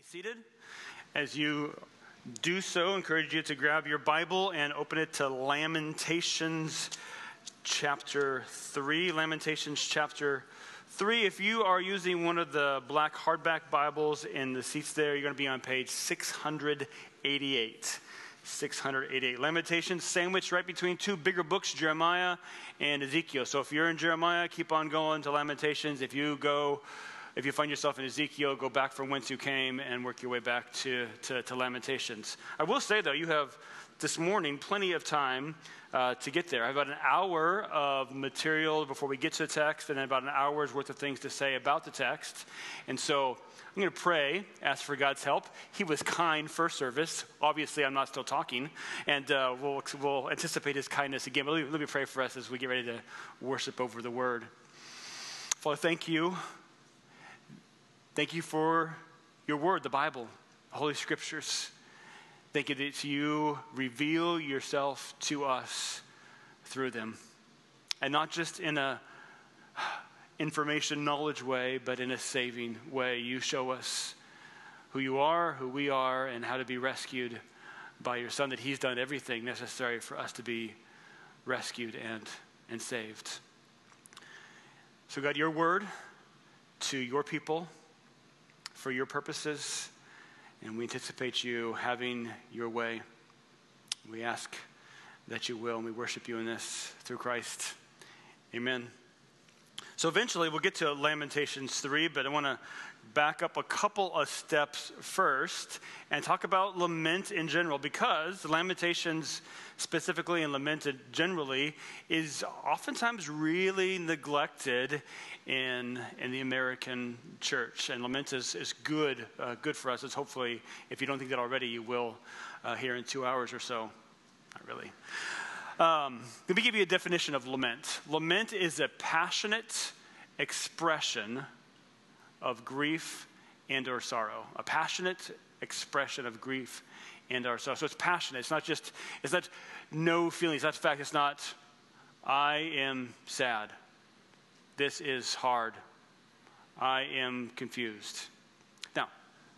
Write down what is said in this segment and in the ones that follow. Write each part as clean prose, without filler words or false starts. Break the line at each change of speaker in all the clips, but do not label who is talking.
Seated. As you do so, I encourage you to grab your Bible and open it to Lamentations chapter 3. Lamentations chapter 3. If you are using one of the black hardback Bibles in the seats there, you're going to be on page 688. 688. Lamentations sandwiched right between two bigger books, Jeremiah and Ezekiel. So if you're in Jeremiah, keep on going to Lamentations. If you find yourself in Ezekiel, go back from whence you came and work your way back to Lamentations. I will say, though, you have this morning plenty of time to get there. I have about an hour of material before we get to the text, and then about an hour's worth of things to say about the text. And so I'm going to pray, ask for God's help. He was kind first service. Obviously, I'm not still talking, and we'll anticipate his kindness again. But let me pray for us as we get ready to worship over the word. Father, thank you. Thank you for your word, the Bible, the Holy Scriptures. Thank you that you reveal yourself to us through them. And not just in a information knowledge way, but in a saving way. You show us who you are, who we are, and how to be rescued by your Son, that he's done everything necessary for us to be rescued and saved. So God, your word to your people, for your purposes, and we anticipate you having your way. We ask that you will, and we worship you in this through Christ. Amen. So eventually we'll get to Lamentations 3, but I want to back up a couple of steps first and talk about lament in general, because Lamentations specifically and lamented generally is oftentimes really neglected in the American church. And lament is good for us. It's hopefully, if you don't think that already, you will here in 2 hours or so. Not really. Let me give you a definition of lament. Lament is a passionate expression of grief and or sorrow. A passionate expression of grief and or sorrow. So it's passionate. It's not no feelings. That's fact. It's not, I am sad. This is hard. I am confused. Now,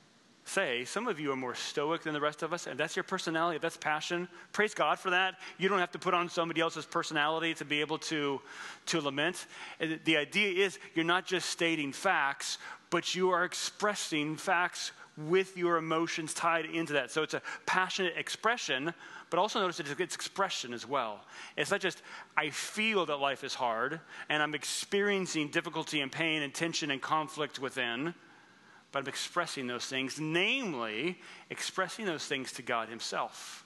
say some of you are more stoic than the rest of us, and that's your personality, if that's passion. Praise God for that. You don't have to put on somebody else's personality to be able to lament. And the idea is you're not just stating facts, but you are expressing facts with your emotions tied into that. So it's a passionate expression, but also notice it's expression as well. It's not just, I feel that life is hard, and I'm experiencing difficulty and pain and tension and conflict within, but I'm expressing those things, namely, expressing those things to God himself.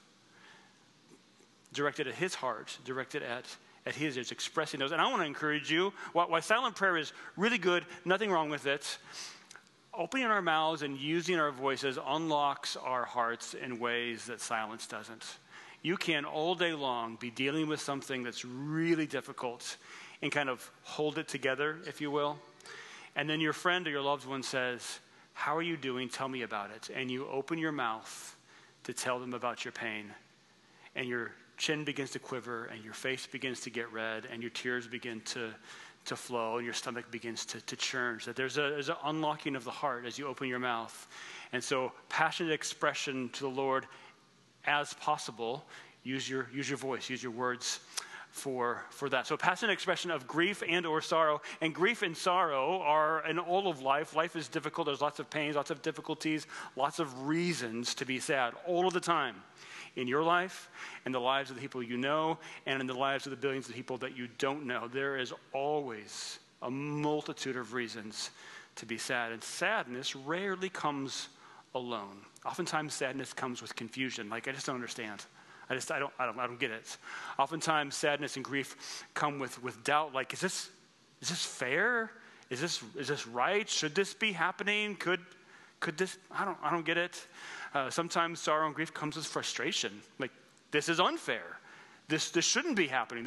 Directed at his heart, directed at his ears, expressing those. And I want to encourage you, while silent prayer is really good, nothing wrong with it, opening our mouths and using our voices unlocks our hearts in ways that silence doesn't. You can all day long be dealing with something that's really difficult and kind of hold it together, if you will. And then your friend or your loved one says, how are you doing? Tell me about it. And you open your mouth to tell them about your pain. And your chin begins to quiver, and your face begins to get red, and your tears begin to flow, and your stomach begins to churn. So there's an unlocking of the heart as you open your mouth. And so passionate expression to the Lord as possible. Use your voice, use your words for that. So passionate expression of grief and or sorrow. And grief and sorrow are in all of life. Life is difficult. There's lots of pains, lots of difficulties, lots of reasons to be sad all of the time. In your life, in the lives of the people you know, and in the lives of the billions of people that you don't know. There is always a multitude of reasons to be sad. And sadness rarely comes alone. Oftentimes sadness comes with confusion. Like, I just don't understand. I don't get it. Oftentimes sadness and grief come with doubt. Like, is this fair? Is this right? Should this be happening? Could this? I don't get it. Sometimes sorrow and grief comes with frustration. Like, this is unfair. This shouldn't be happening.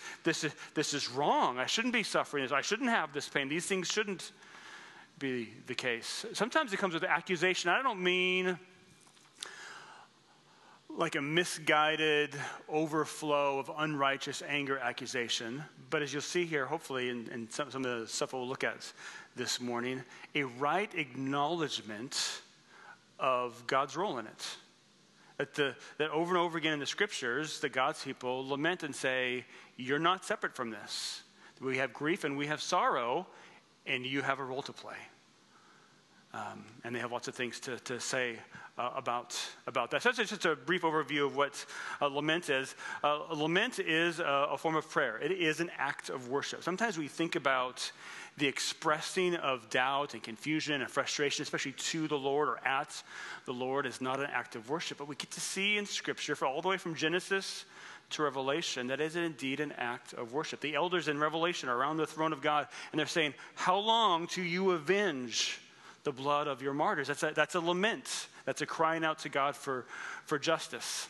This is wrong. I shouldn't be suffering this. I shouldn't have this pain. These things shouldn't be the case. Sometimes it comes with accusation. I don't mean like a misguided overflow of unrighteous anger accusation, but as you'll see here, hopefully, in some of the stuff we'll look at this morning, a right acknowledgement of God's role in it. That over and over again in the scriptures, that God's people lament and say, you're not separate from this. We have grief and we have sorrow, and you have a role to play. And they have lots of things to say about that. So that's just a brief overview of what lament is. Lament is a form of prayer. It is an act of worship. Sometimes we think about the expressing of doubt and confusion and frustration, especially to the Lord or at the Lord, is not an act of worship. But we get to see in Scripture, for all the way from Genesis to Revelation, that is indeed an act of worship. The elders in Revelation are around the throne of God, and they're saying, how long do you avenge the blood of your martyrs? That's a lament. That's a crying out to God for justice.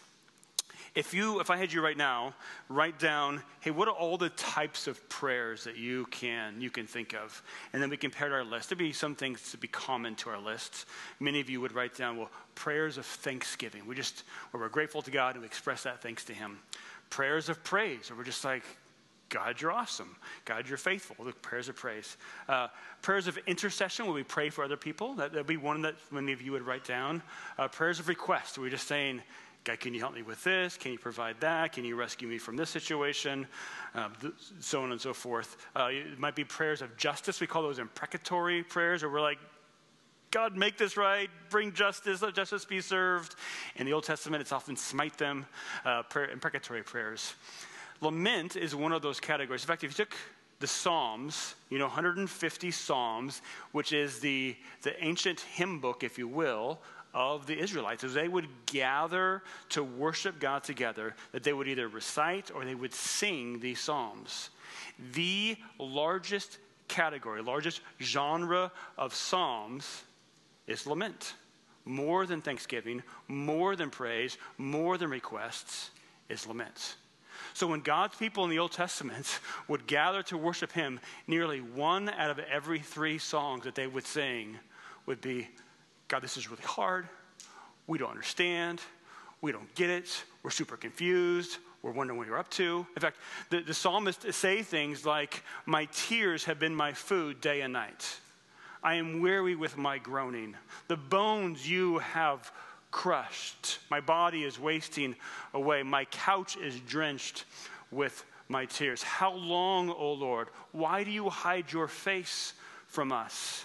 If I had you right now, write down, hey, what are all the types of prayers that you can think of? And then we compared our list. There'd be some things to be common to our list. Many of you would write down, well, prayers of thanksgiving. Where we're grateful to God and we express that thanks to him. Prayers of praise, where we're just like, God, you're awesome. God, you're faithful. The prayers of praise. Prayers of intercession, where we pray for other people. That'd be one that many of you would write down. Prayers of request, where we're just saying, God, can you help me with this? Can you provide that? Can you rescue me from this situation? So on and so forth. It might be prayers of justice. We call those imprecatory prayers, where we're like, God, make this right. Bring justice. Let justice be served. In the Old Testament, it's often smite them. Imprecatory prayers. Lament is one of those categories. In fact, if you took the Psalms, 150 Psalms, which is the ancient hymn book, if you will, of the Israelites, as they would gather to worship God together, that they would either recite or they would sing these Psalms. The largest category, largest genre of Psalms is lament. More than thanksgiving, more than praise, more than requests is lament. So when God's people in the Old Testament would gather to worship him, nearly 1 out of every 3 songs that they would sing would be, God, this is really hard. We don't understand. We don't get it. We're super confused. We're wondering what you're up to. In fact, the psalmists say things like, my tears have been my food day and night. I am weary with my groaning. The bones you have crushed. My body is wasting away. My couch is drenched with my tears. How long, O Lord? Why do you hide your face from us?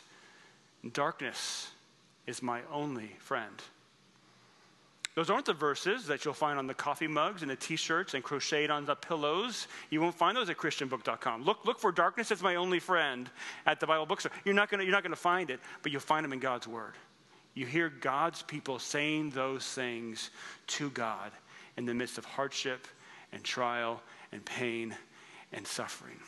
Darkness is my only friend. Those aren't the verses that you'll find on the coffee mugs and the t-shirts and crocheted on the pillows. You won't find those at christianbook.com. Look for darkness as my only friend at the Bible bookstore. You're not going to find it, but you'll find them in God's word. You hear God's people saying those things to God in the midst of hardship and trial and pain and suffering.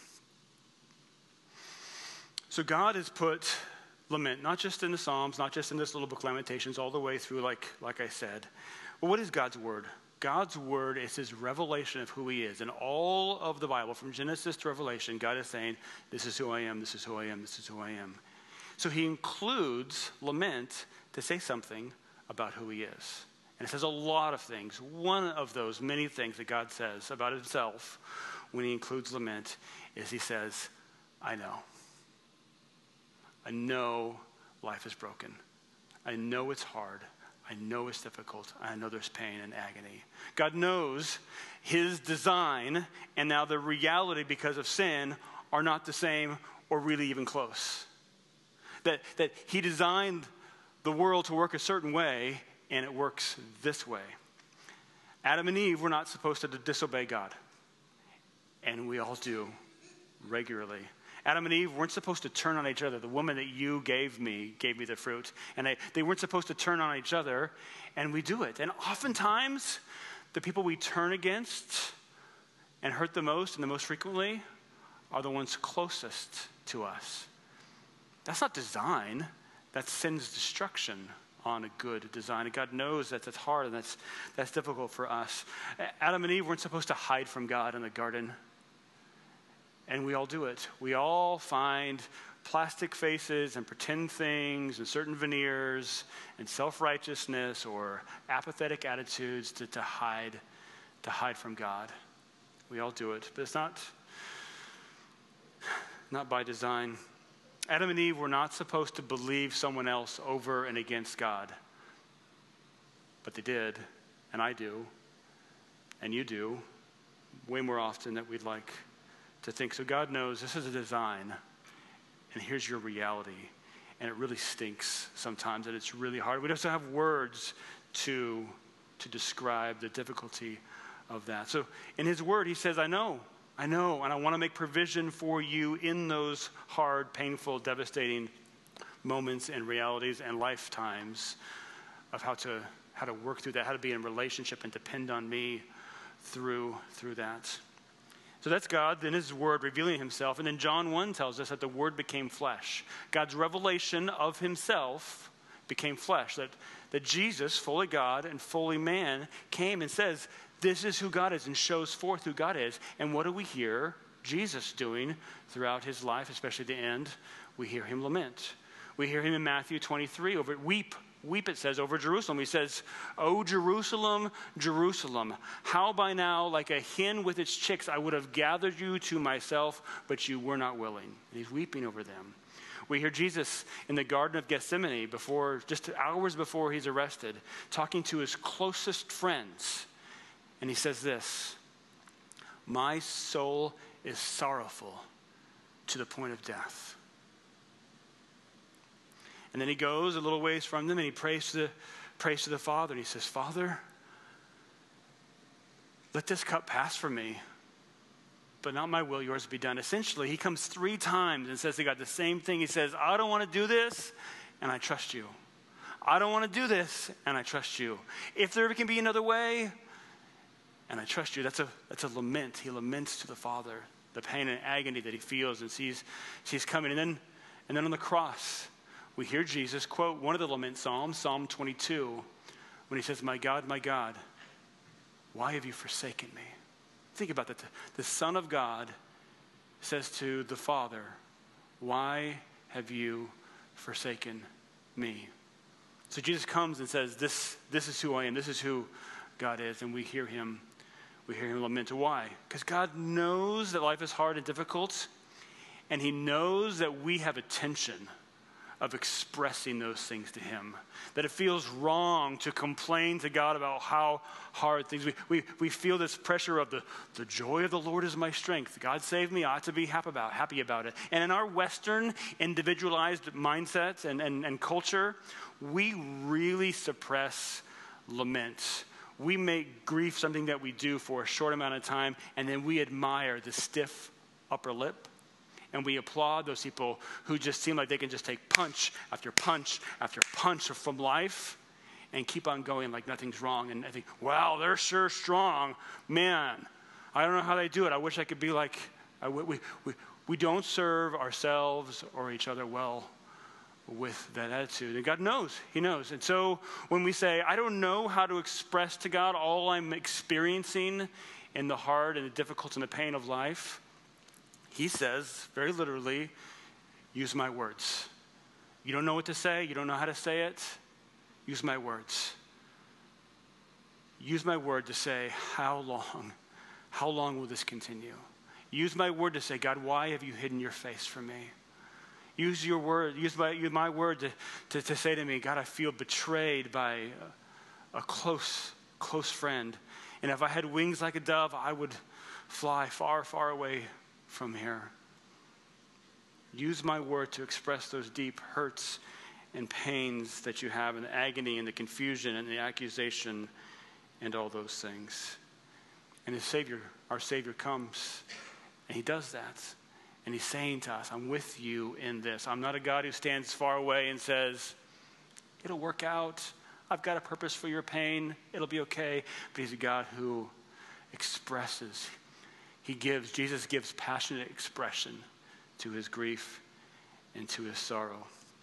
So God has put lament, not just in the Psalms, not just in this little book, Lamentations, all the way through, like I said. Well, what is God's word? God's word is his revelation of who he is. In all of the Bible, from Genesis to Revelation, God is saying, this is who I am, this is who I am, this is who I am. So he includes lament to say something about who he is. And it says a lot of things. One of those many things that God says about himself when he includes lament is he says, I know. I know life is broken. I know it's hard. I know it's difficult. I know there's pain and agony. God knows his design and now the reality because of sin are not the same or really even close. That he designed the world to work a certain way and it works this way. Adam and Eve were not supposed to disobey God. And we all do regularly. Adam and Eve weren't supposed to turn on each other. The woman that you gave me the fruit. And they weren't supposed to turn on each other, and we do it. And oftentimes, the people we turn against and hurt the most and the most frequently are the ones closest to us. That's not design. That's sin's destruction on a good design. And God knows that that's hard and that's difficult for us. Adam and Eve weren't supposed to hide from God in the garden. And we all do it. We all find plastic faces and pretend things and certain veneers and self-righteousness or apathetic attitudes to hide from God. We all do it, but it's not by design. Adam and Eve were not supposed to believe someone else over and against God. But they did, and I do, and you do, way more often than we'd like to think. So God knows this is a design, and here's your reality. And it really stinks sometimes, and it's really hard. We don't have words to describe the difficulty of that. So in his word, he says, I know, and I want to make provision for you in those hard, painful, devastating moments and realities and lifetimes of how to work through that, how to be in relationship and depend on me through that. So that's God in his word revealing himself. And then John 1 tells us that the word became flesh. God's revelation of himself became flesh. That Jesus, fully God and fully man, came and says, this is who God is, and shows forth who God is. And what do we hear Jesus doing throughout his life, especially the end? We hear him lament. We hear him in Matthew 23 over weep, it says, over Jerusalem. He says, "O Jerusalem, Jerusalem, how by now, like a hen with its chicks, I would have gathered you to myself, but you were not willing." And he's weeping over them. We hear Jesus in the Garden of Gethsemane, just hours before he's arrested, talking to his closest friends. And he says this, "My soul is sorrowful to the point of death." And then he goes a little ways from them and he prays to the Father. And he says, "Father, let this cup pass from me, but not my will, yours be done." Essentially, he comes 3 times and says to God the same thing. He says, I don't want to do this, and I trust you. I don't want to do this, and I trust you. If there can be another way, and I trust you. That's a lament. He laments to the Father the pain and agony that he feels and sees coming. And then on the cross, we hear Jesus quote one of the lament psalms, Psalm 22, when he says, my God, why have you forsaken me?" Think about that. The Son of God says to the Father, "Why have you forsaken me?" So Jesus comes and says, this is who I am. This is who God is. And we hear him lament. Why? Because God knows that life is hard and difficult, and he knows that we have a tension of expressing those things to him. That it feels wrong to complain to God about how hard things. We feel this pressure of the joy of the Lord is my strength. God saved me, I ought to be happy about it. And in our Western individualized mindsets and culture, we really suppress lament. We make grief something that we do for a short amount of time, and then we admire the stiff upper lip. And we applaud those people who just seem like they can just take punch after punch after punch from life and keep on going like nothing's wrong. And I think, wow, they're sure strong. Man, I don't know how they do it. I wish I could be like, we don't serve ourselves or each other well with that attitude. And God knows. He knows. And so when we say, I don't know how to express to God all I'm experiencing in the hard and the difficult and the pain of life, he says, very literally, use my words. You don't know what to say. You don't know how to say it. Use my words. Use my word to say, how long? How long will this continue? Use my word to say, God, why have you hidden your face from me? Use your word. Use my word to say to me, God, I feel betrayed by a close friend. And if I had wings like a dove, I would fly far, far away from here. Use my word to express those deep hurts and pains that you have, and the agony and the confusion and the accusation and all those things. And our Savior comes, and he does that. And he's saying to us, I'm with you in this. I'm not a God who stands far away and says, it'll work out. I've got a purpose for your pain. It'll be okay. But he's a God who expresses. Jesus gives passionate expression to his grief and to his sorrow.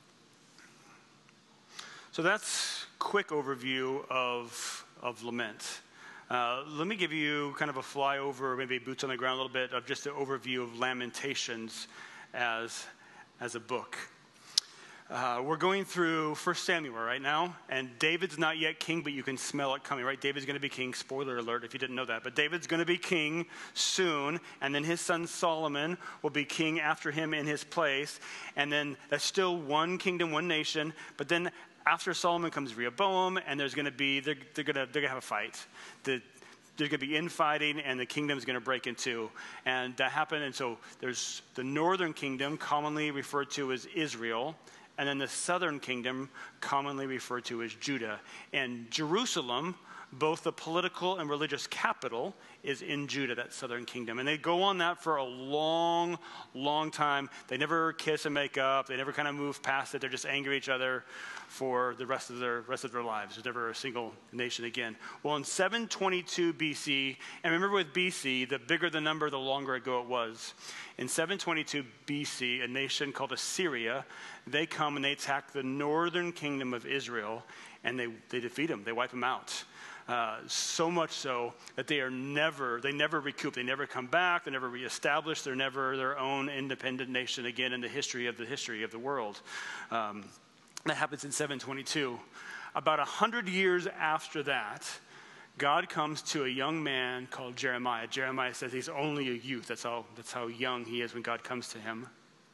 So that's a quick overview of lament. Let me give you kind of a flyover, maybe boots on the ground a little bit, of just an overview of Lamentations as a book. We're going through 1 Samuel right now, and David's not yet king, but you can smell it coming, right? David's going to be king. Spoiler alert if you didn't know that. But David's going to be king soon, and then his son Solomon will be king after him in his place. And then that's still one kingdom, one nation. But then after Solomon comes Rehoboam, and they're going to have a fight. There's going to be infighting, and the kingdom's going to break in two. And that happened, and so there's the northern kingdom, commonly referred to as Israel, and then the southern kingdom, commonly referred to as Judah. And Jerusalem, both the political and religious capital, is in Judah, that southern kingdom. And they go on that for a long, long time. They never kiss and make up. They never kind of move past it. They're just angry at each other for the rest of their lives. There's never a single nation again. Well, in 722 BC, and remember with BC, the bigger the number, the longer ago it was. In 722 BC, a nation called Assyria, they come and they attack the northern kingdom of Israel, and they defeat them. They wipe them out. So much so that they never recoup. They never come back. They're never reestablished. They're never their own independent nation again in the history of the world. That happens in 722. About 100 years after that, God comes to a young man called Jeremiah. Jeremiah says he's only a youth. That's how young he is when God comes to him.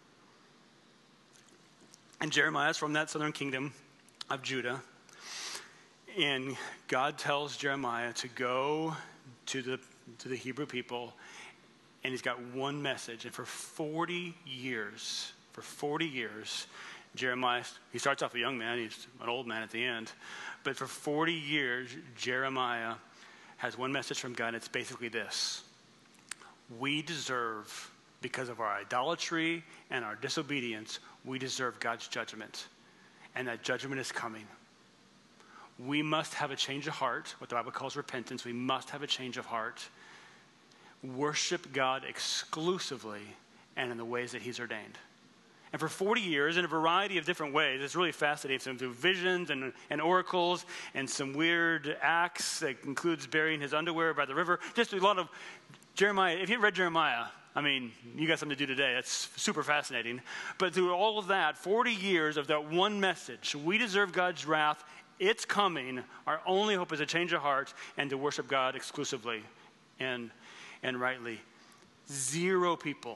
And Jeremiah is from that southern kingdom of Judah. And God tells Jeremiah to go to the Hebrew people, and he's got one message. And for 40 years, Jeremiah, he starts off a young man, he's an old man at the end. But for 40 years, Jeremiah has one message from God, and it's basically this. We deserve, because of our idolatry and our disobedience, we deserve God's judgment. And that judgment is coming. We must have a change of heart, what the Bible calls repentance. We must have a change of heart. Worship God exclusively and in the ways that he's ordained. And for 40 years, in a variety of different ways, it's really fascinating. Some through visions and oracles and some weird acts that includes burying his underwear by the river. Just a lot of Jeremiah. If you read Jeremiah, I mean, you got something to do today. That's super fascinating. But through all of that, 40 years of that one message, we deserve God's wrath. It's coming. Our only hope is a change of heart and to worship God exclusively and rightly. Zero people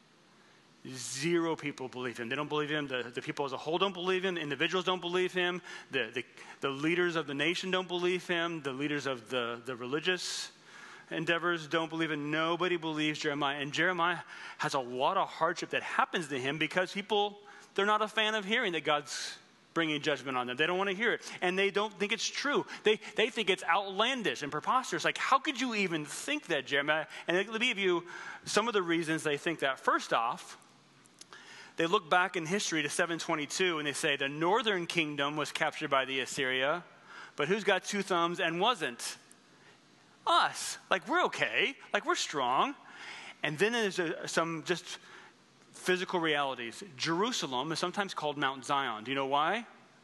believe him. They don't believe him. The people as a whole don't believe him. Individuals don't believe him. The leaders of the nation don't believe him. The leaders of the religious endeavors don't believe him. Nobody believes Jeremiah. And Jeremiah has a lot of hardship that happens to him because people, they're not a fan of hearing that God's bringing judgment on them. They don't want to hear it. And they don't think it's true. They think it's outlandish and preposterous. Like, how could you even think that, Jeremiah? And let me give you some of the reasons they think that. First off, they look back in history to 722 and they say the northern kingdom was captured by the Assyria, but who's got two thumbs and wasn't? Us. Like, we're okay. Like, we're strong. And then there's some just physical realities. Jerusalem is sometimes called Mount Zion. Do you know why?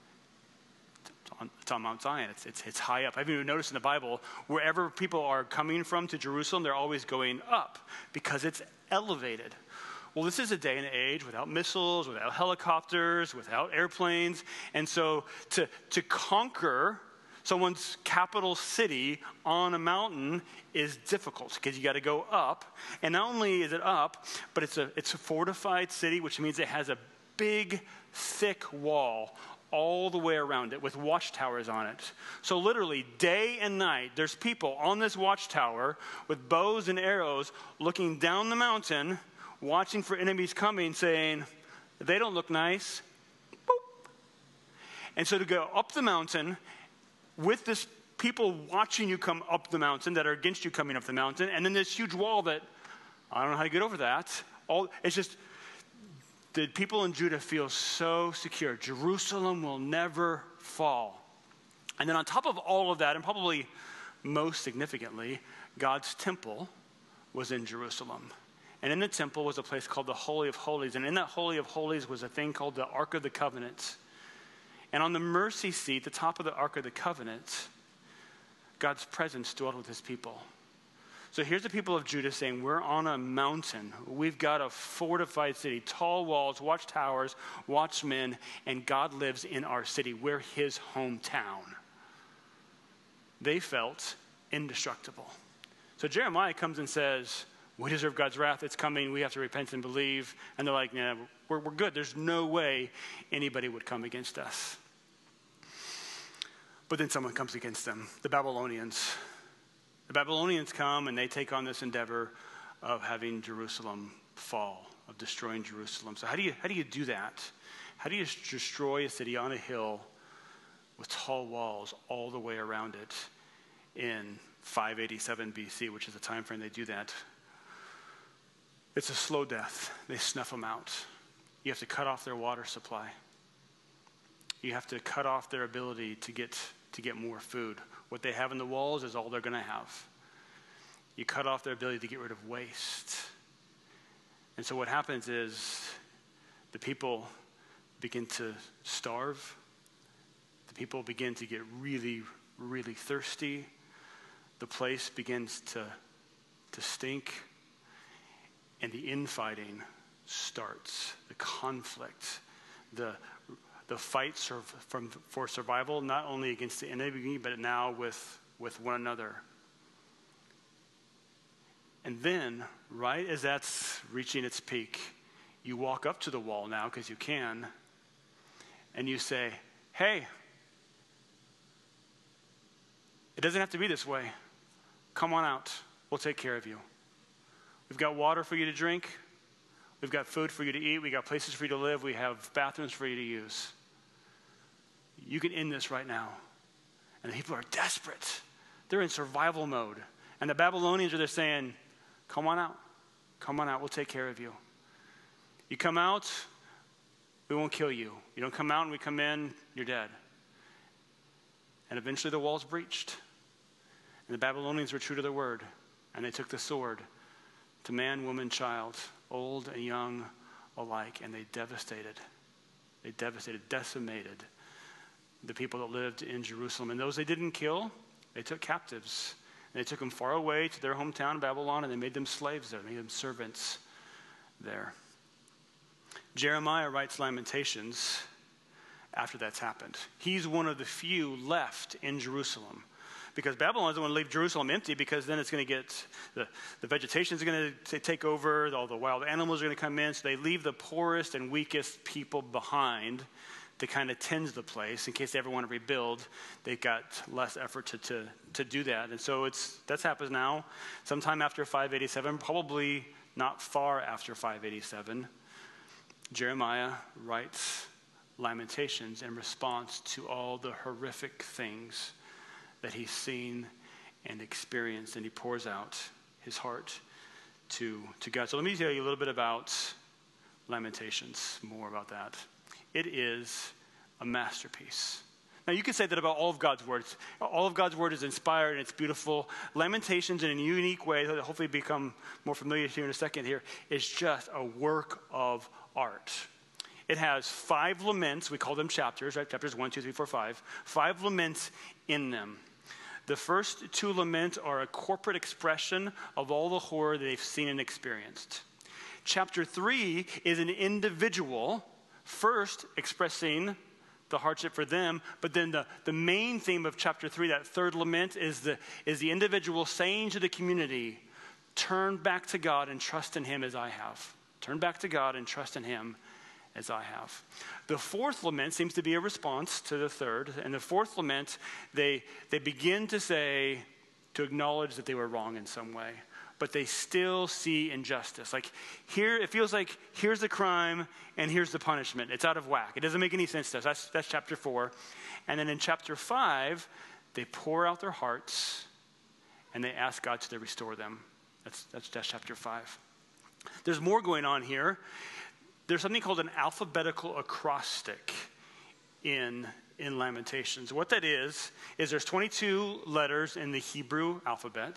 It's on Mount Zion. It's high up. I've even noticed in the Bible, wherever people are coming from to Jerusalem, they're always going up because it's elevated. Well, this is a day and age without missiles, without helicopters, without airplanes. And so to conquer someone's capital city on a mountain is difficult because you got to go up. And not only is it up, but it's a fortified city, which means it has a big, thick wall all the way around it with watchtowers on it. So literally day and night, there's people on this watchtower with bows and arrows looking down the mountain, watching for enemies coming, saying, they don't look nice. Boop. And so to go up the mountain with this people watching you come up the mountain that are against you coming up the mountain, and then this huge wall that, I don't know how to get over that. It's just, the people in Judah feel so secure. Jerusalem will never fall. And then on top of all of that, and probably most significantly, God's temple was in Jerusalem. And in the temple was a place called the Holy of Holies. And in that Holy of Holies was a thing called the Ark of the Covenant. And on the mercy seat, the top of the Ark of the Covenant, God's presence dwelled with his people. So here's the people of Judah saying, we're on a mountain. We've got a fortified city, tall walls, watchtowers, watchmen, and God lives in our city. We're his hometown. They felt indestructible. So Jeremiah comes and says, we deserve God's wrath. It's coming. We have to repent and believe. And they're like, nah, we're good. There's no way anybody would come against us. But then someone comes against them, the Babylonians. The Babylonians come and they take on this endeavor of having Jerusalem fall, of destroying Jerusalem. So how do you do that? How do you destroy a city on a hill with tall walls all the way around it in 587 BC, which is the time frame they do that? It's a slow death. They snuff them out. You have to cut off their water supply. You have to cut off their ability to get more food. What they have in the walls is all they're going to have. You cut off their ability to get rid of waste. And so what happens is the people begin to starve. The people begin to get really, really thirsty. The place begins to stink. And the infighting starts. The conflict, the fights for survival, not only against the enemy, but now with one another. And then, right as that's reaching its peak, you walk up to the wall now, because you can, and you say, hey, it doesn't have to be this way. Come on out. We'll take care of you. We've got water for you to drink. We've got food for you to eat. We got places for you to live. We have bathrooms for you to use. You can end this right now. And the people are desperate. They're in survival mode. And the Babylonians are there saying, come on out. Come on out. We'll take care of you. You come out, we won't kill you. You don't come out and we come in, you're dead. And eventually the wall's breached. And the Babylonians were true to their word. And they took the sword to man, woman, child, old and young alike. And they decimated the people that lived in Jerusalem. And those they didn't kill, they took captives. And they took them far away to their hometown, Babylon, and they made them slaves there, made them servants there. Jeremiah writes Lamentations after that's happened. He's one of the few left in Jerusalem. Because Babylon doesn't want to leave Jerusalem empty, because then it's going to get, the vegetation is going to take over, all the wild animals are going to come in, so they leave the poorest and weakest people behind to kind of tend the place in case they ever want to rebuild. They've got less effort to do that. And so that's happens now, sometime after 587, probably not far after 587. Jeremiah writes Lamentations in response to all the horrific things that he's seen and experienced, and he pours out his heart to God. So let me tell you a little bit about Lamentations, more about that. It is a masterpiece. Now, you can say that about all of God's words. All of God's word is inspired and it's beautiful. Lamentations, in a unique way, that hopefully become more familiar here in a second here, is just a work of art. It has 5 laments. We call them chapters, right? Chapters 1, 2, 3, 4, 5. 5 laments in them. The first 2 laments are a corporate expression of all the horror they've seen and experienced. Chapter 3 is an individual first expressing the hardship for them, but then the main theme of chapter 3, that third lament, is the individual saying to the community, turn back to God and trust in him as I have. Turn back to God and trust in him as I have. The fourth lament seems to be a response to the third. And the fourth lament, they begin to say, to acknowledge that they were wrong in some way, but they still see injustice. Like here, it feels like here's the crime and here's the punishment. It's out of whack. It doesn't make any sense to us. That's chapter 4. And then in chapter 5, they pour out their hearts and they ask God to restore them. That's chapter 5. There's more going on here. There's something called an alphabetical acrostic in Lamentations. What that is there's 22 letters in the Hebrew alphabet.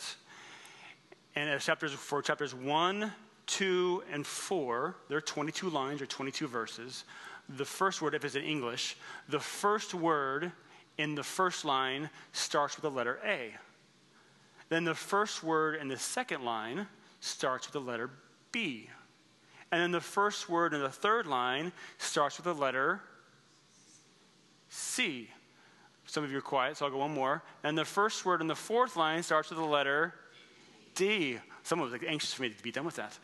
And for chapters 1, 2, and 4, there are 22 lines or 22 verses. The first word, if it's in English, the first word in the first line starts with the letter A. Then the first word in the second line starts with the letter B. And then the first word in the third line starts with the letter C. Some of you are quiet, so I'll go one more. And the first word in the fourth line starts with the letter D. Someone was anxious for me to be done with that.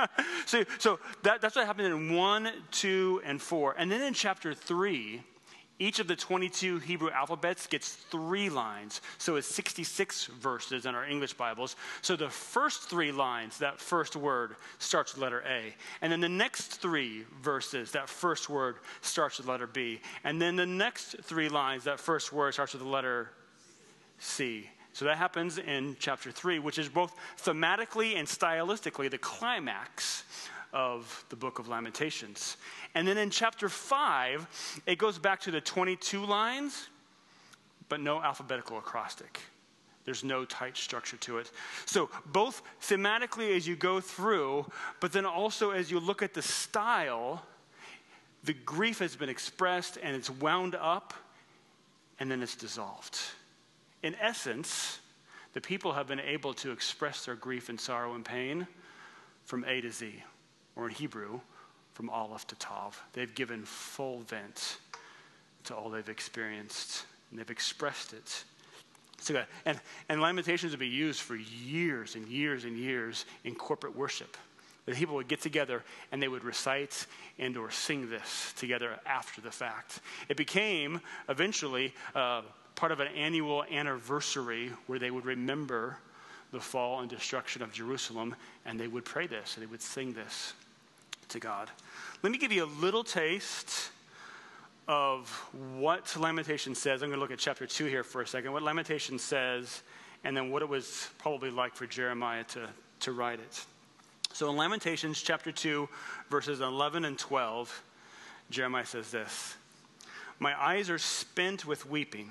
So that's what happened in 1, 2, and 4. And then in chapter 3, Each of the 22 Hebrew alphabets gets 3 lines, so it's 66 verses in our English Bibles. So the first 3 lines, that first word, starts with letter A. And then the next 3 verses, that first word starts with letter B. And then the next 3 lines, that first word starts with the letter C. So that happens in chapter 3, which is both thematically and stylistically the climax of the book of Lamentations. And then in chapter 5, it goes back to the 22 lines, but no alphabetical acrostic. There's no tight structure to it. So both thematically as you go through, but then also as you look at the style, the grief has been expressed and it's wound up and then it's dissolved. In essence, the people have been able to express their grief and sorrow and pain from A to Z, or in Hebrew, from Aleph to Tav. They've given full vent to all they've experienced, and they've expressed it. So, and Lamentations would be used for years and years and years in corporate worship. The people would get together and they would recite and or sing this together after the fact. It became eventually part of an annual anniversary where they would remember the fall and destruction of Jerusalem, and they would pray this, and they would sing this to God. Let me give you a little taste of what Lamentation says. I'm going to look at chapter 2 here for a second, what Lamentation says, and then what it was probably like for Jeremiah to write it. So in Lamentations chapter 2, verses 11 and 12, Jeremiah says this: "My eyes are spent with weeping.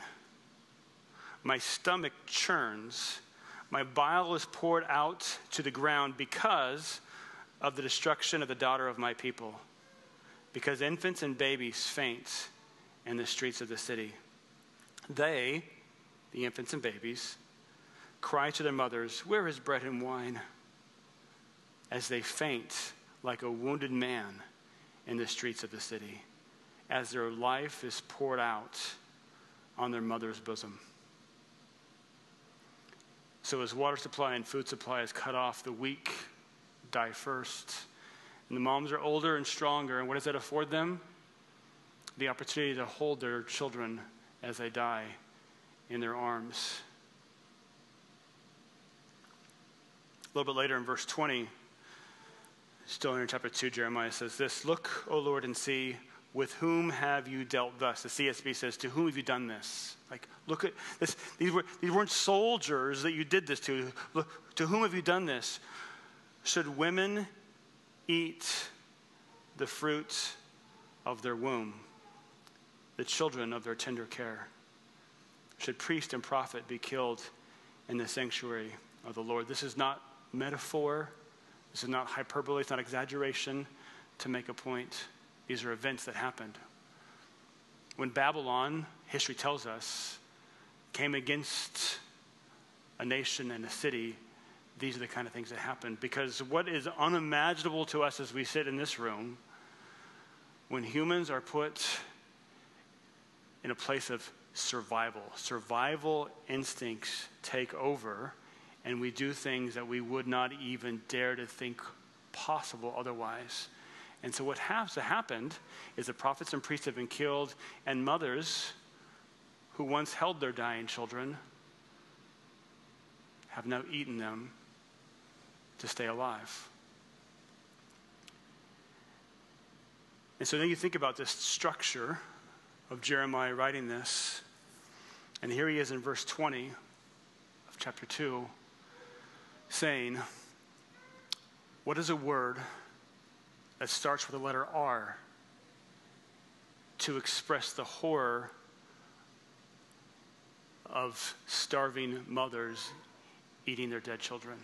My stomach churns. My bile is poured out to the ground because of the destruction of the daughter of my people, because infants and babies faint in the streets of the city. They, the infants and babies, cry to their mothers, 'Where is bread and wine?' as they faint like a wounded man in the streets of the city, as their life is poured out on their mother's bosom." So as water supply and food supply is cut off, the weak die first. And the moms are older and stronger, and what does that afford them? The opportunity to hold their children as they die in their arms. A little bit later in verse 20, still in chapter 2, Jeremiah says this: "Look, O Lord, and see, with whom have you dealt thus?" The CSB says, "To whom have you done this?" Like, look at this. These weren't soldiers that you did this to. Look, to whom have you done this? "Should women eat the fruit of their womb, the children of their tender care? Should priest and prophet be killed in the sanctuary of the Lord?" This is not metaphor. This is not hyperbole. It's not exaggeration to make a point. These are events that happened. When Babylon, history tells us, came against a nation and a city, these are the kind of things that happened. Because what is unimaginable to us as we sit in this room, when humans are put in a place of survival instincts take over, and we do things that we would not even dare to think possible otherwise. And so what has happened is the prophets and priests have been killed, and mothers who once held their dying children have now eaten them to stay alive. And so then you think about this structure of Jeremiah writing this, and here he is in verse 20 of chapter 2 saying, what is a word that starts with the letter R to express the horror of starving mothers eating their dead children?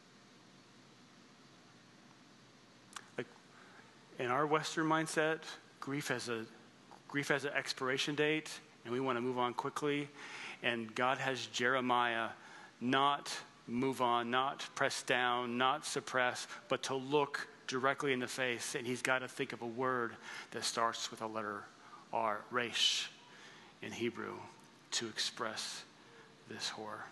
Like, in our Western mindset, grief has an expiration date, and we want to move on quickly. And God has Jeremiah not move on, not press down, not suppress, but to look directly in the face. And he's got to think of a word that starts with a letter R, resh, in Hebrew, to express this horror.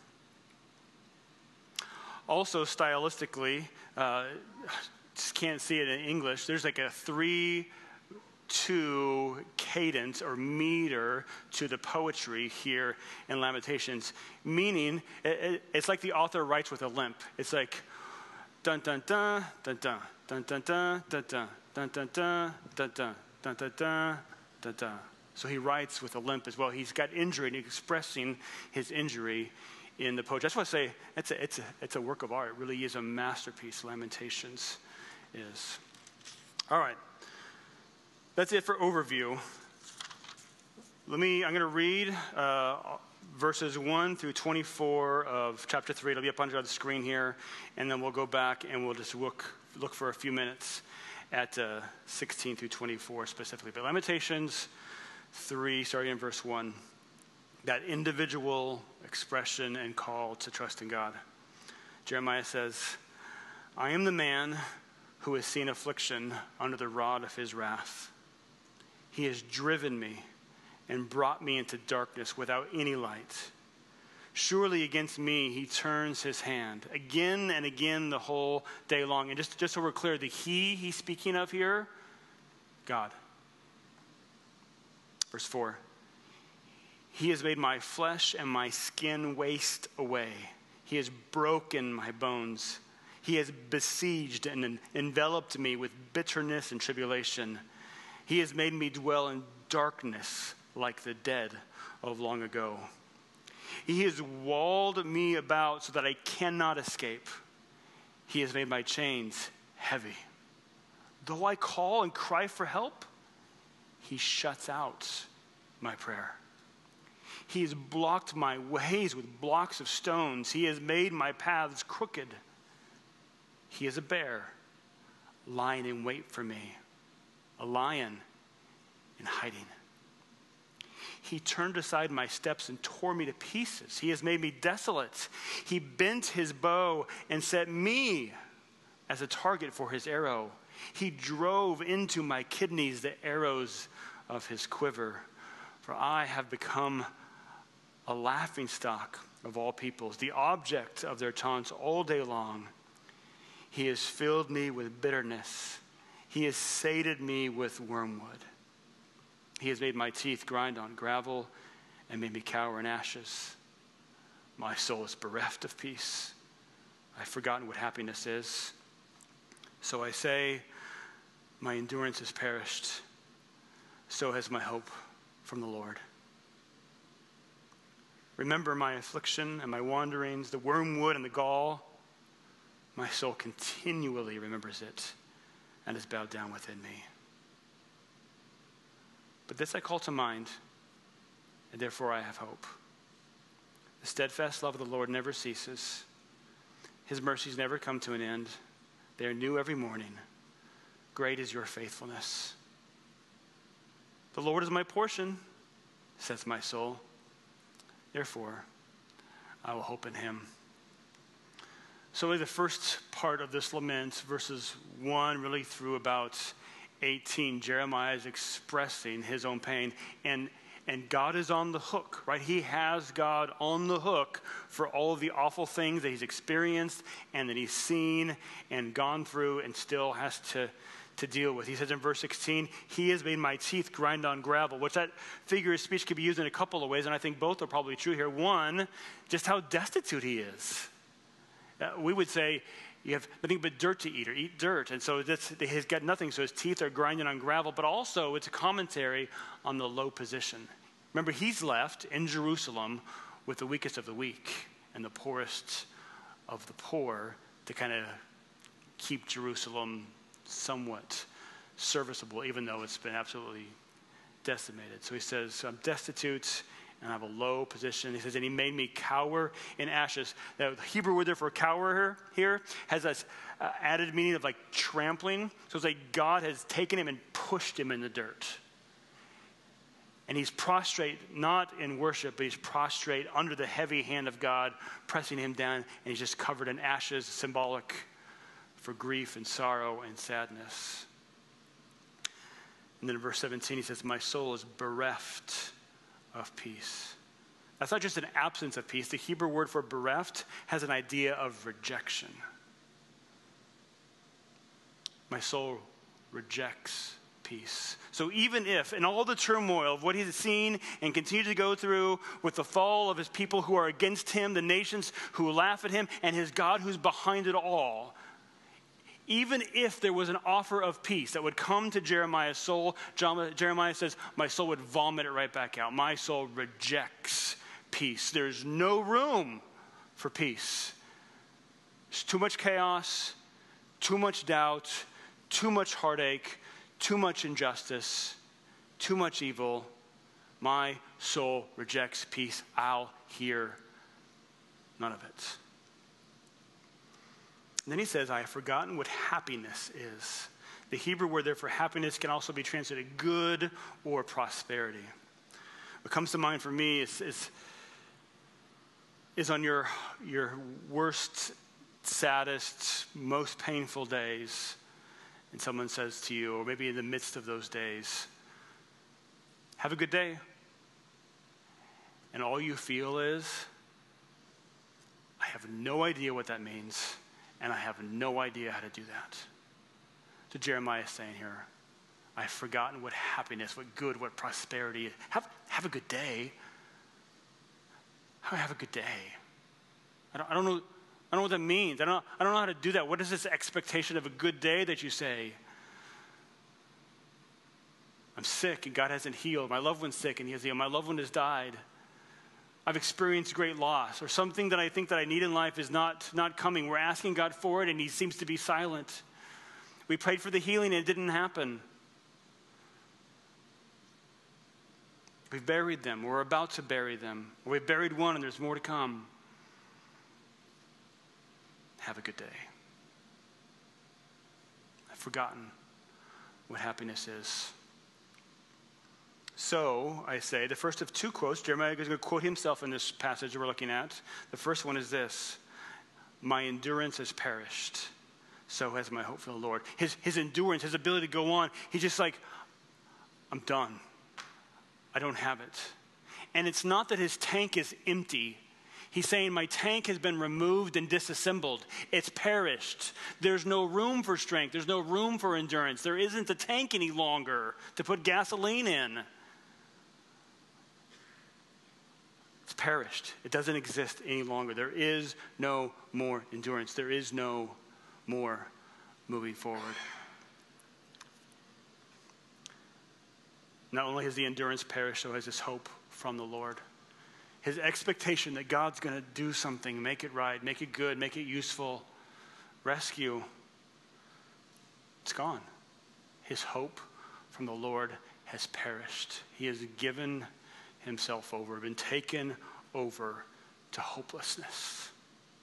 Also, stylistically, just can't see it in English, there's like a 3 to cadence or meter to the poetry here in Lamentations, meaning it's like the author writes with a limp. It's like dun dun dun dun dun dun dun dun dun dun dun dun dun dun dun dun dun dun dun. So he writes with a limp as well. He's got injury and he's expressing his injury in the poetry. I just want to say it's a work of art. It really is a masterpiece. Lamentations is. All right. That's it for overview. I'm going to read verses 1 through 24 of chapter 3. It'll be up under the screen here, and then we'll go back and we'll just look for a few minutes at 16 through 24 specifically. But Lamentations 3, starting in verse 1, that individual expression and call to trust in God. Jeremiah says, I am the man who has seen affliction under the rod of his wrath. He has driven me and brought me into darkness without any light. Surely against me he turns his hand again and again the whole day long. And just so we're clear, the he's speaking of here, God. Verse 4, he has made my flesh and my skin waste away. He has broken my bones. He has besieged and enveloped me with bitterness and tribulation. He has made me dwell in darkness like the dead of long ago. He has walled me about so that I cannot escape. He has made my chains heavy. Though I call and cry for help, he shuts out my prayer. He has blocked my ways with blocks of stones. He has made my paths crooked. He is a bear lying in wait for me, a lion in hiding. He turned aside my steps and tore me to pieces. He has made me desolate. He bent his bow and set me as a target for his arrow. He drove into my kidneys the arrows of his quiver. For I have become a laughingstock of all peoples, the object of their taunts all day long. He has filled me with bitterness. He has sated me with wormwood. He has made my teeth grind on gravel and made me cower in ashes. My soul is bereft of peace. I've forgotten what happiness is. So I say, my endurance has perished. So has my hope from the Lord. Remember my affliction and my wanderings, the wormwood and the gall. My soul continually remembers it and is bowed down within me. But this I call to mind, and therefore I have hope. The steadfast love of the Lord never ceases. His mercies never come to an end. They are new every morning. Great is your faithfulness. The Lord is my portion, says my soul. Therefore, I will hope in him. So the first part of this lament, verses 1 really through about 18, Jeremiah is expressing his own pain. And God is on the hook, right? He has God on the hook for all of the awful things that he's experienced and that he's seen and gone through and still has to deal with. He says in verse 16, he has made my teeth grind on gravel, which that figure of speech could be used in a couple of ways, and I think both are probably true here. One, just how destitute he is. We would say, you have nothing but dirt to eat or eat dirt. And so he's got nothing, so his teeth are grinding on gravel. But also, it's a commentary on the low position. Remember, he's left in Jerusalem with the weakest of the weak and the poorest of the poor to kind of keep Jerusalem somewhat serviceable, even though it's been absolutely decimated. So he says, I'm destitute and I have a low position. He says, and he made me cower in ashes. The Hebrew word there for cower here has this added meaning of like trampling. So it's like God has taken him and pushed him in the dirt. And he's prostrate, not in worship, but he's prostrate under the heavy hand of God, pressing him down, and he's just covered in ashes, symbolic for grief and sorrow and sadness. And then in verse 17, he says, my soul is bereft of peace. That's not just an absence of peace. The Hebrew word for bereft has an idea of rejection. My soul rejects peace. So even if, in all the turmoil of what he's seen and continues to go through with the fall of his people who are against him, the nations who laugh at him, and his God who's behind it all, even if there was an offer of peace that would come to Jeremiah's soul, Jeremiah says, my soul would vomit it right back out. My soul rejects peace. There's no room for peace. There's too much chaos, too much doubt, too much heartache, too much injustice, too much evil. My soul rejects peace. I'll hear none of it. And then he says, I have forgotten what happiness is. The Hebrew word there for happiness can also be translated good or prosperity. What comes to mind for me is on your worst, saddest, most painful days, and someone says to you, or maybe in the midst of those days, have a good day. And all you feel is, I have no idea what that means, and I have no idea how to do that. So Jeremiah is saying here, I've forgotten what happiness, what good, what prosperity is. Have a good day. Have a good day. I don't know what that means. I don't know how to do that. What is this expectation of a good day that you say? I'm sick and God hasn't healed. My loved one's sick and he has healed. My loved one has died. I've experienced great loss, or something that I think that I need in life is not coming. We're asking God for it and he seems to be silent. We prayed for the healing and it didn't happen. We've buried them. We're about to bury them. Or we've buried one and there's more to come. Have a good day. I've forgotten what happiness is. So, I say, the first of two quotes, Jeremiah is going to quote himself in this passage we're looking at. The first one is this: my endurance has perished, so has my hope for the Lord. His endurance, his ability to go on, he's just like, I'm done. I don't have it. And it's not that his tank is empty. He's saying, my tank has been removed and disassembled. It's perished. There's no room for strength. There's no room for endurance. There isn't a tank any longer to put gasoline in. It's perished. It doesn't exist any longer. There is no more endurance. There is no more moving forward. Not only has the endurance perished, so has his hope from the Lord. His expectation that God's going to do something, make it right, make it good, make it useful, rescue, it's gone. His hope from the Lord has perished. He has given himself over, been taken over to hopelessness.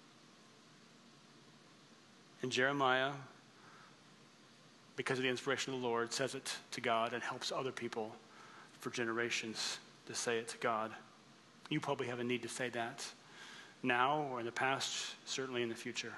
And Jeremiah, because of the inspiration of the Lord, says it to God and helps other people for generations to say it to God. You probably have a need to say that now or in the past, certainly in the future.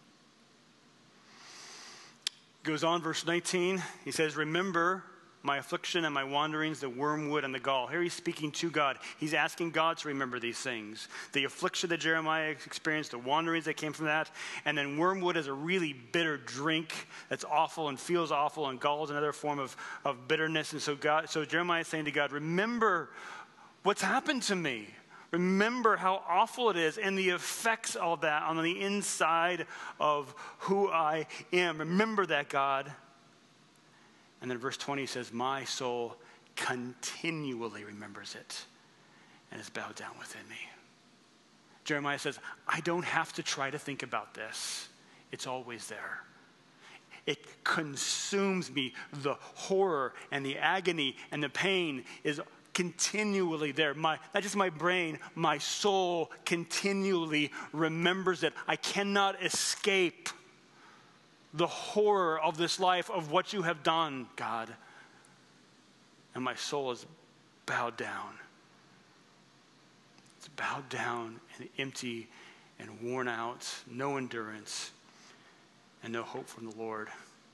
Goes on, verse 19, he says, remember my affliction and my wanderings, the wormwood and the gall. Here he's speaking to God. He's asking God to remember these things. The affliction that Jeremiah experienced, the wanderings that came from that, and then wormwood is a really bitter drink that's awful and feels awful, and gall is another form of bitterness. And so Jeremiah is saying to God, remember what's happened to me. Remember how awful it is and the effects of that on the inside of who I am. Remember that, God. And then verse 20 says, my soul continually remembers it and is bowed down within me. Jeremiah says, I don't have to try to think about this. It's always there. It consumes me. The horror and the agony and the pain is continually there. Not just my brain, my soul continually remembers it. I cannot escape the horror of this life, of what you have done, God. And my soul is bowed down. It's bowed down and empty and worn out, no endurance and no hope from the Lord.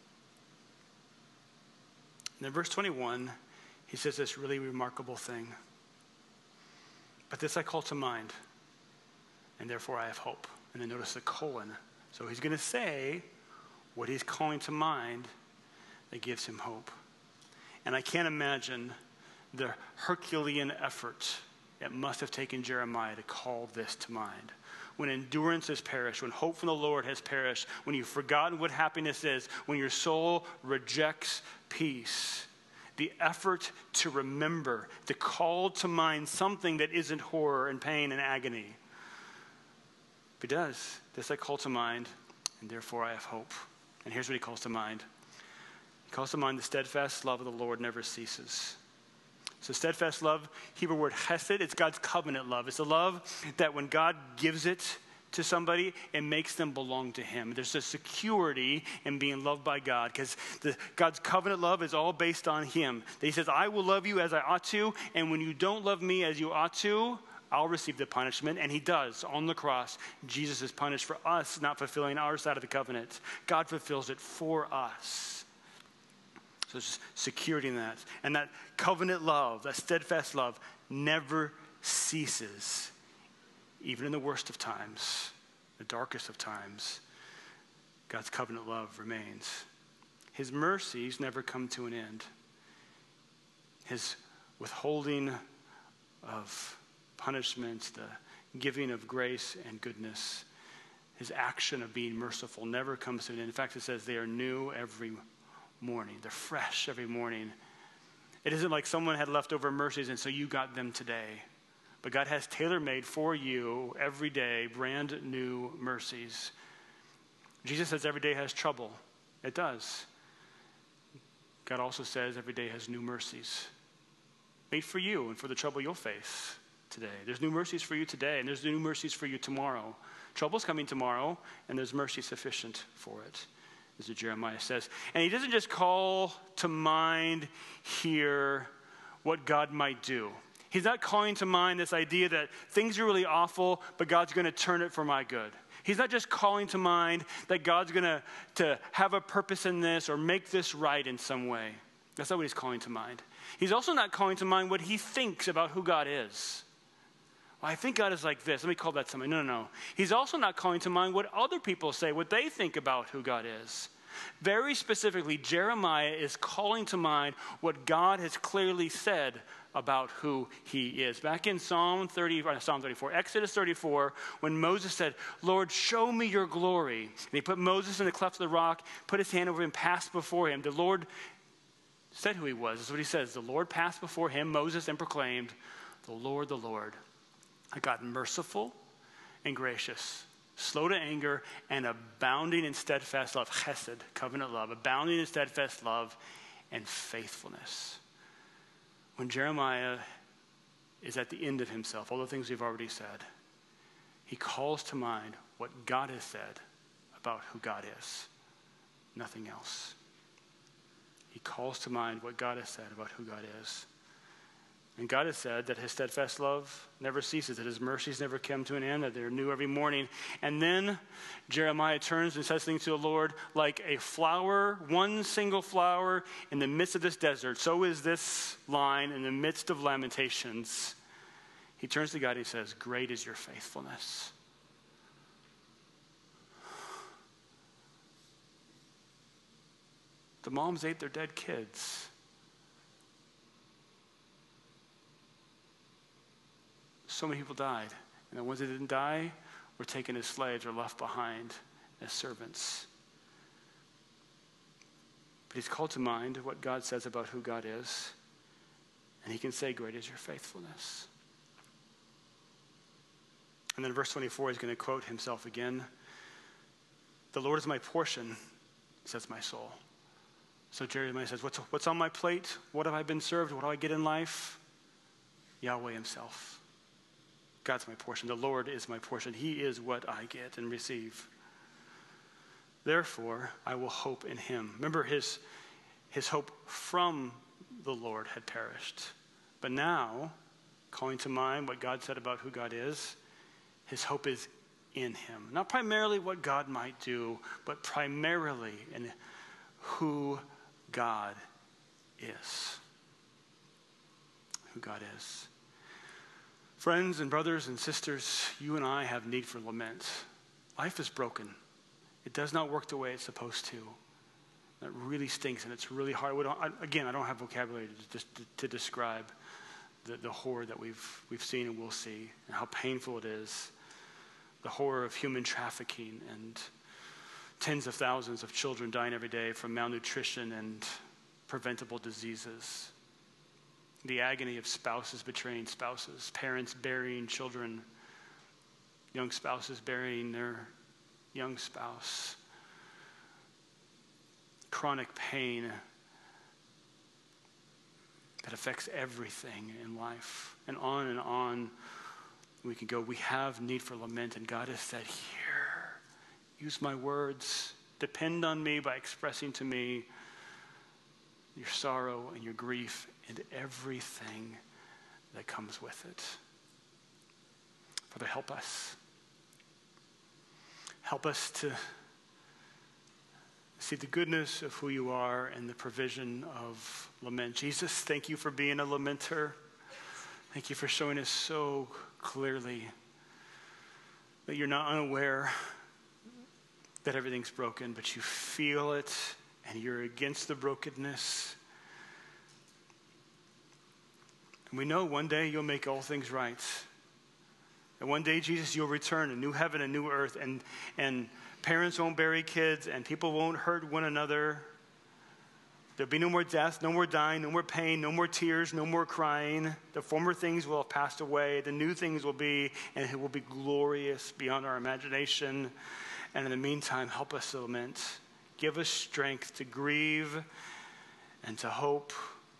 And then verse 21, he says this really remarkable thing. But this I call to mind, and therefore I have hope. And then notice the colon. So he's going to say what he's calling to mind that gives him hope. And I can't imagine the Herculean effort it must have taken Jeremiah to call this to mind. When endurance has perished, when hope from the Lord has perished, when you've forgotten what happiness is, when your soul rejects peace, the effort to remember, to call to mind something that isn't horror and pain and agony. If he does, this I call to mind, and therefore I have hope. And here's what he calls to mind. He calls to mind the steadfast love of the Lord never ceases. So steadfast love, Hebrew word chesed, it's God's covenant love. It's a love that when God gives it to somebody, it makes them belong to him. There's a security in being loved by God because God's covenant love is all based on him. He says, I will love you as I ought to, and when you don't love me as you ought to, I'll receive the punishment. And he does. On the cross, Jesus is punished for us not fulfilling our side of the covenant. God fulfills it for us. So there's security in that. And that covenant love, that steadfast love, never ceases. Even in the worst of times, the darkest of times, God's covenant love remains. His mercies never come to an end. His withholding of punishment, the giving of grace and goodness, his action of being merciful never comes to an end. In fact, it says they are new every morning. They're fresh every morning. It isn't like someone had leftover mercies and so you got them today. But God has tailor-made for you every day brand new mercies. Jesus says every day has trouble. It does. God also says every day has new mercies made for you and for the trouble you'll face today. There's new mercies for you today, and there's new mercies for you tomorrow. Trouble's coming tomorrow, and there's mercy sufficient for it, as Jeremiah says. And he doesn't just call to mind here what God might do. He's not calling to mind this idea that things are really awful, but God's going to turn it for my good. He's not just calling to mind that God's going to have a purpose in this or make this right in some way. That's not what he's calling to mind. He's also not calling to mind what he thinks about who God is. Well, I think God is like this. Let me call that something. No. He's also not calling to mind what other people say, what they think about who God is. Very specifically, Jeremiah is calling to mind what God has clearly said about who he is. Back in Psalm 34, Exodus 34, when Moses said, Lord, show me your glory. And he put Moses in the cleft of the rock, put his hand over him, passed before him. The Lord said who he was. That's what he says. The Lord passed before him, Moses, and proclaimed, the Lord, a God merciful and gracious, slow to anger, and abounding in steadfast love, chesed, covenant love, abounding in steadfast love and faithfulness. When Jeremiah is at the end of himself, all the things we've already said, he calls to mind what God has said about who God is, nothing else. He calls to mind what God has said about who God is. And God has said that his steadfast love never ceases, that his mercies never come to an end, that they're new every morning. And then Jeremiah turns and says things to the Lord like a flower, one single flower in the midst of this desert. So is this line in the midst of Lamentations. He turns to God and he says, great is your faithfulness. The moms ate their dead kids. So many people died. And the ones that didn't die were taken as slaves or left behind as servants. But he's called to mind what God says about who God is. And he can say, great is your faithfulness. And then verse 24, he's going to quote himself again. The Lord is my portion, says my soul. So Jeremiah says, what's on my plate? What have I been served? What do I get in life? Yahweh himself. God's my portion. The Lord is my portion. He is what I get and receive. Therefore, I will hope in him. Remember, his hope from the Lord had perished. But now, calling to mind what God said about who God is, his hope is in him. Not primarily what God might do, but primarily in who God is. Who God is. Friends and brothers and sisters, you and I have need for lament. Life is broken. It does not work the way it's supposed to. That really stinks, and it's really hard. I don't have vocabulary to describe the horror that we've seen and will see, and how painful it is. The horror of human trafficking and tens of thousands of children dying every day from malnutrition and preventable diseases. The agony of spouses betraying spouses, parents burying children, young spouses burying their young spouse. Chronic pain that affects everything in life. And on we can go. We have need for lament, and God has said, here, use my words. Depend on me by expressing to me your sorrow and your grief and everything that comes with it. Father, help us. Help us to see the goodness of who you are and the provision of lament. Jesus, thank you for being a lamenter. Thank you for showing us so clearly that you're not unaware that everything's broken, but you feel it and you're against the brokenness. And we know one day you'll make all things right. And one day, Jesus, you'll return, a new heaven, a new earth, and parents won't bury kids, and people won't hurt one another. There'll be no more death, no more dying, no more pain, no more tears, no more crying. The former things will have passed away. The new things will be, and it will be glorious beyond our imagination. And in the meantime, help us to lament. Give us strength to grieve and to hope,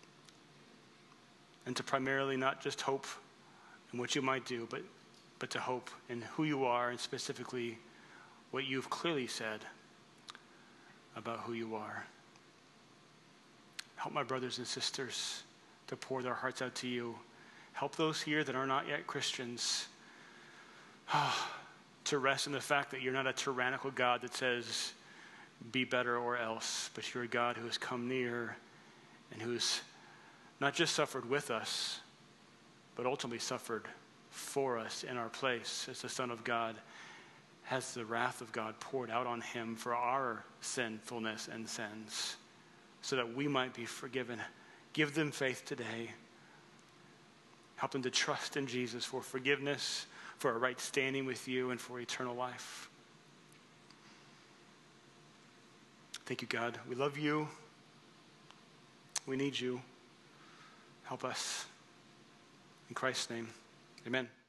and to primarily not just hope in what you might do, but to hope in who you are, and specifically what you've clearly said about who you are. Help my brothers and sisters to pour their hearts out to you. Help those here that are not yet Christians to rest in the fact that you're not a tyrannical God that says, be better or else, but you're a God who has come near and who's not just suffered with us, but ultimately suffered for us in our place as the Son of God, has the wrath of God poured out on him for our sinfulness and sins, so that we might be forgiven. Give them faith today. Help them to trust in Jesus for forgiveness, for a right standing with you, and for eternal life. Thank you, God. We love you. We need you. Help us. In Christ's name, amen.